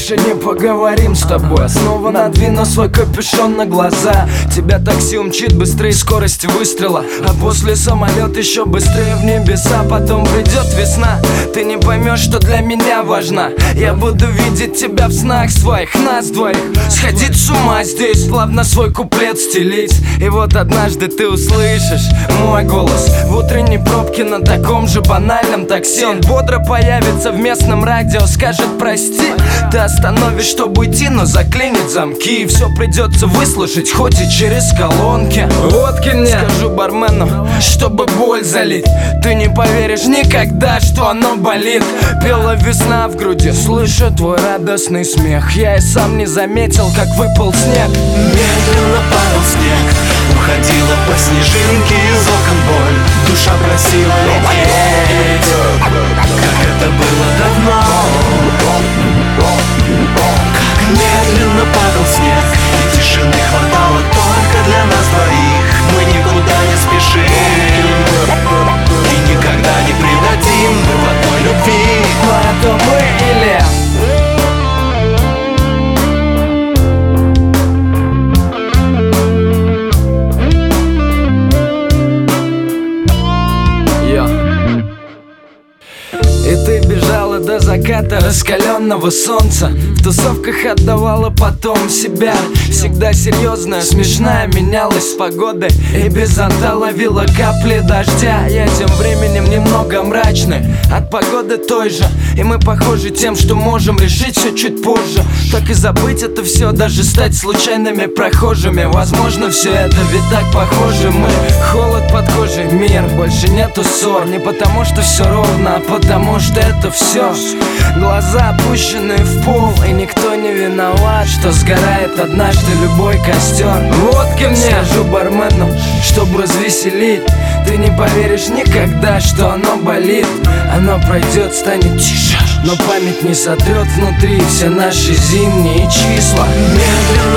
больше не поговорим с тобой. Снова надвину свой капюшон на глаза. Тебя такси умчит быстрее скорости выстрела, а после самолет еще быстрее в небеса. Потом придет весна, ты не поймешь, что для меня важна. Я буду видеть тебя в снах своих, нас двоих. Сходить с ума здесь, плавно свой куплет стелить. И вот однажды ты услышишь мой голос в утренней пробке на таком же банальном такси. Он бодро появится в местном радио, скажет прости. Ты остановишь, чтобы уйти, но заклинит замки. И все придется выслушать, хоть и через колонки. Водки мне, скажу бармену, чтобы боль залить. Ты не поверишь никогда, что оно болит. Пела весна в груди, слышу твой радостный смех. Я и сам не заметил, как выпал снег. Медленно падал снег, уходила по снежинке из окон боль. Душа просила лететь, как это было давно. Как медленно падал снег, и тишины хватало только для нас двоих. Мы никуда не спешим и никогда не предадим мы в одной любви. Но это мы или... И ты бежала до заката раскаленного солнца. В тусовках отдавала потом себя. Всегда серьезная, смешная, менялась с погодой. И без зонта ловила капли дождя. Я тем временем немного мрачный от погоды той же. И мы похожи тем, что можем решить все чуть позже. Так и забыть это все, даже стать случайными прохожими. Возможно, все это ведь так похоже. Мы холод под кожей, мир, больше нету ссор. Не потому что все ровно, а потому что это все. Глаза опущены в пол, и никто не виноват, что сгорает однажды любой костер. Водки мне, скажу бармену, чтобы развеселить. Ты не поверишь никогда, что оно болит. Оно пройдет, станет тише, но память не сотрет внутри все наши зимние числа. Медленно